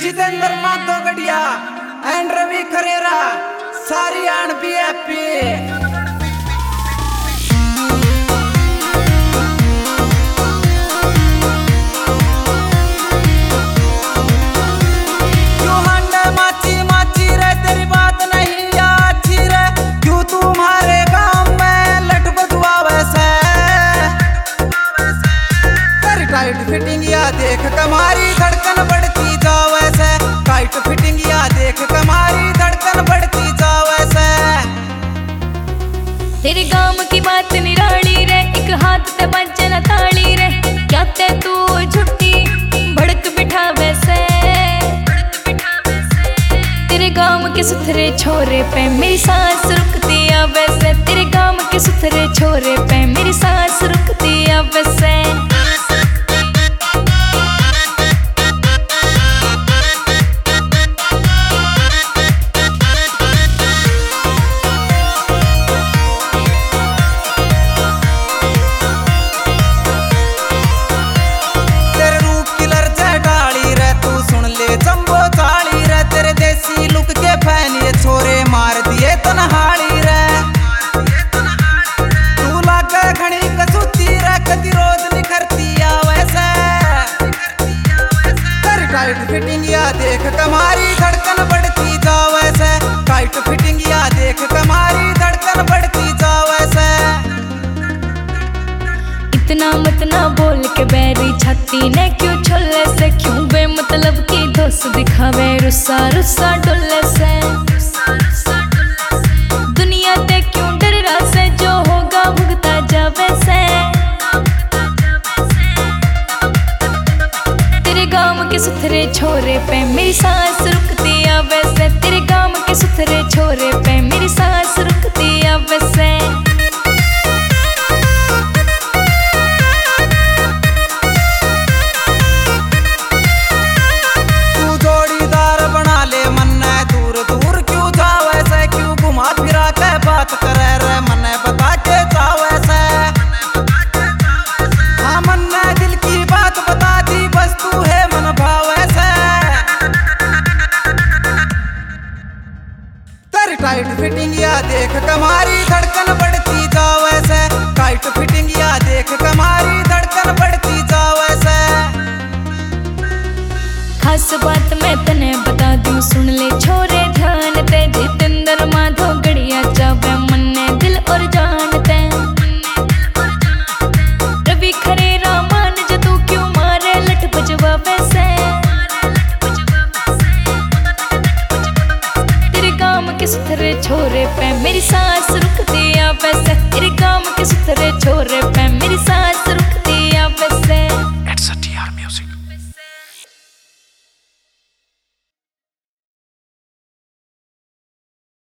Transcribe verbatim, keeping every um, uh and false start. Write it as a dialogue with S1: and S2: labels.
S1: जितेंद्र माधो गढ़िया एंड रवि खरेरा सारी आन भी हैप्पी। फिटिंग या देख कमारी धड़कन बढ़ती जाओ ऐसे, टाइट फिटिंग या देख कमारी धड़कन बढ़ती जाओ ऐसे।
S2: तेरे गांव की बात निराली रे, एक हाथ ते बजना ताली रे, क्या ते तू झुट्टी भड़क बिठा वैसे। तेरे गांव के सुथरे छोरे पे मेरी सांस रुकती आ वैसे, तेरे गांव के सुथरे छोरे पे मेरी सांस रुकती आ वैसे।
S1: छोरे मार दिए तनहाली रे, तू लागे घनी कसूती रे, गतिरोध निखरती आ वैसे। तेरी टाइट फिटिंग या देख कमारी धड़कन बढ़ती जा वैसे, टाइट फिटिंग या देख कमारी धड़कन बढ़ती जा वैसे।
S2: इतना मत ना बोल के बैरी छाती ने क्यों छोले से, क्यों बेमतलब की दोस्त दिखावे रुस्सा रुस्सा डोले से। दुनिया ते क्यों डर रहा से, जो होगा भुगता जावे से। तेरे गांव के सुथरे छोरे पे मेरी सांस रुकती आ वैसे, तेरे गांव के सुथरे छोरे पे मेरी सांस रुकती आ वैसे।
S1: बात करे रे मने बता के जाओ ऐसे, हाँ मन्ने दिल की बात बता दी, बस तू है मन भाव ऐसे। तेरी टाइट फिटिंग या देख कमारी धड़कन बढ़ती जाओ ऐसे, टाइट फिटिंग या देख कमारी धड़कन बढ़ती जाओ ऐसे।
S2: खास बात मैं तने बता दूं सुन ले छोरे ध्यान ते, जितेंद्र माधो गढ़िया जावे मन्ने दिल और जानते। रवि खरेरा मान जो तू क्यों मारे लठ बजवा वैसे। तेरे गांव के सुथरे छोरे पे मेरी सांस रुकती आ वैसे, तेरे गांव के सुथरे छोरे पे मेरी सांस